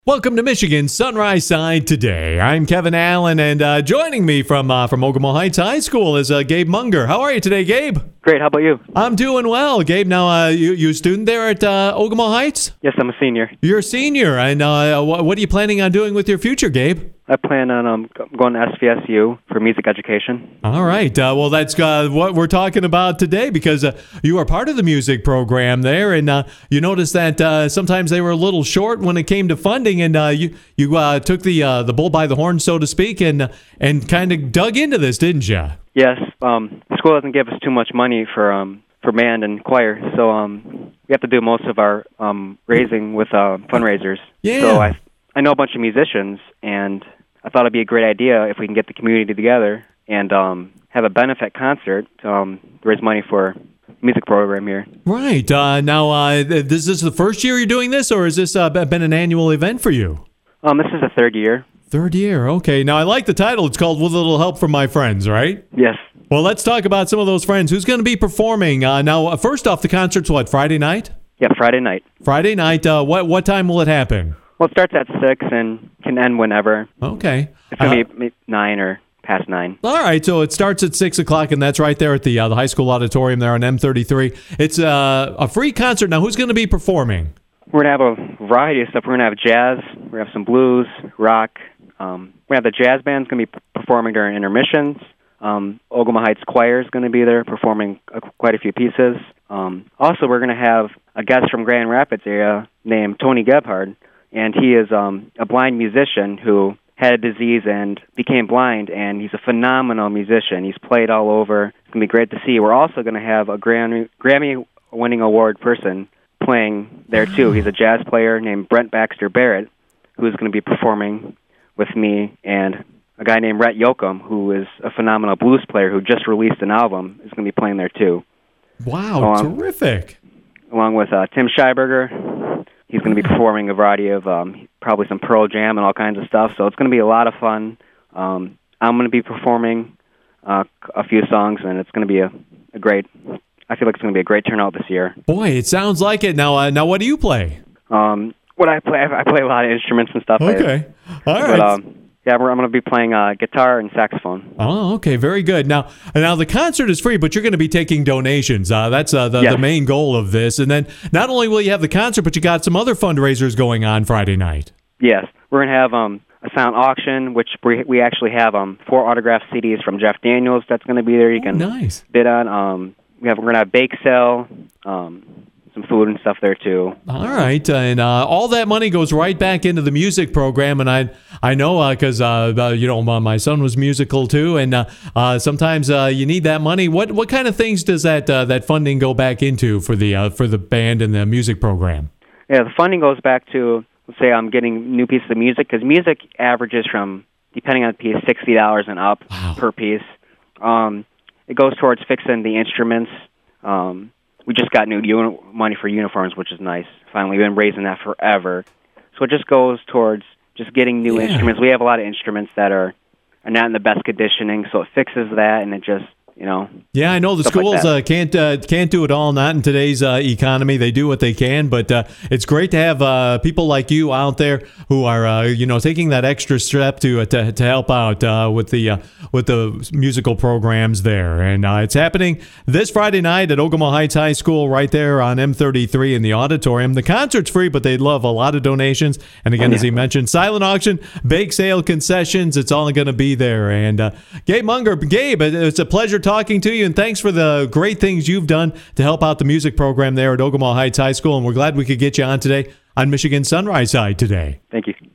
Welcome to Michigan Sunrise Side today. I'm Kevin Allen, and joining me from Ogemaw Heights High School is Gabe Munger. How are you today, Gabe? Great. How about you? I'm doing well, Gabe. Now, you a student there at Ogemaw Heights? Yes, I'm a senior. You're a senior, and what are you planning on doing with your future, Gabe? I plan on going to SVSU for music education. All right. Well, that's what we're talking about today because you are part of the music program there, and you noticed that sometimes they were a little short when it came to funding, and you took the bull by the horn, so to speak, and kind of dug into this, didn't you? Yes. The school doesn't give us too much money for band and choir, so we have to do most of our raising with fundraisers. Yeah. So I know a bunch of musicians, and I thought it'd be a great idea if we can get the community together and have a benefit concert to raise money for music program here. Right. Now, this is the first year you're doing this, or has this been an annual event for you? This is the third year. Third year. Okay. Now, I like the title. It's called With a Little Help from My Friends, right? Yes. Well, let's talk about some of those friends. Who's going to be performing? Now, first off, the concert's what, Friday night? Yeah, Friday night. Friday night. What time will it happen? Well, it starts at 6 and can end whenever. Okay. It's going to be 9 or past 9. All right, so it starts at 6 o'clock, and that's right there at the high school auditorium there on M33. It's a free concert. Now, who's going to be performing? We're going to have a variety of stuff. We're going to have jazz. We're going to have some blues, rock. We're going to have the jazz band's going to be performing during intermissions. Ogemaw Heights Choir is going to be there performing quite a few pieces. Also, we're going to have a guest from Grand Rapids area named Tony Gebhard. And he is a blind musician who had a disease and became blind, and he's a phenomenal musician. He's played all over. It's going to be great to see. We're also going to have a Grammy-winning award person playing there, too. He's a jazz player named Brent Baxter Barrett, who is going to be performing with me, and a guy named Rhett Yoakum, who is a phenomenal blues player who just released an album, is going to be playing there, too. Wow, terrific. Along with Tim Scheiberger. He's going to be performing a variety of probably some Pearl Jam and all kinds of stuff. So it's going to be a lot of fun. I'm going to be performing a few songs, and it's going to be a great. I feel like it's going to be a great turnout this year. Boy, it sounds like it. Now what do you play? What I play a lot of instruments and stuff. Okay, all right. But, yeah, I'm going to be playing guitar and saxophone. Oh, okay, very good. Now the concert is free, but you're going to be taking donations. That's the main goal of this. And then not only will you have the concert, but you got some other fundraisers going on Friday night. Yes, we're going to have a silent auction, which we actually have 4 autographed CDs from Jeff Daniels. That's going to be there. You can bid on. We're going to have bake sale. Some food and stuff there too. All right, and all that money goes right back into the music program. And I know because my son was musical too, and sometimes you need that money. What kind of things does that funding go back into for the band and the music program? Yeah, the funding goes back to, let's say I'm getting new pieces of music, because music averages from, depending on the piece, $60 and up per piece. It goes towards fixing the instruments. We just got new money for uniforms, which is nice. Finally, we've been raising that forever. So it just goes towards just getting new instruments. We have a lot of instruments that are not in the best conditioning, so it fixes that, and it just, Yeah, I know the schools can't do it all. Not in today's economy. They do what they can, but it's great to have people like you out there who are taking that extra step to help out with the musical programs there. And it's happening this Friday night at Ogemaw Heights High School, right there on M33 in the auditorium. The concert's free, but they'd love a lot of donations. And again, as he mentioned, silent auction, bake sale, concessions. It's all going to be there. And Gabe Munger, it's a pleasure talking to you, and thanks for the great things you've done to help out the music program there at Ogemaw Heights High School, and we're glad we could get you on today on Michigan Sunrise Side today. Thank you.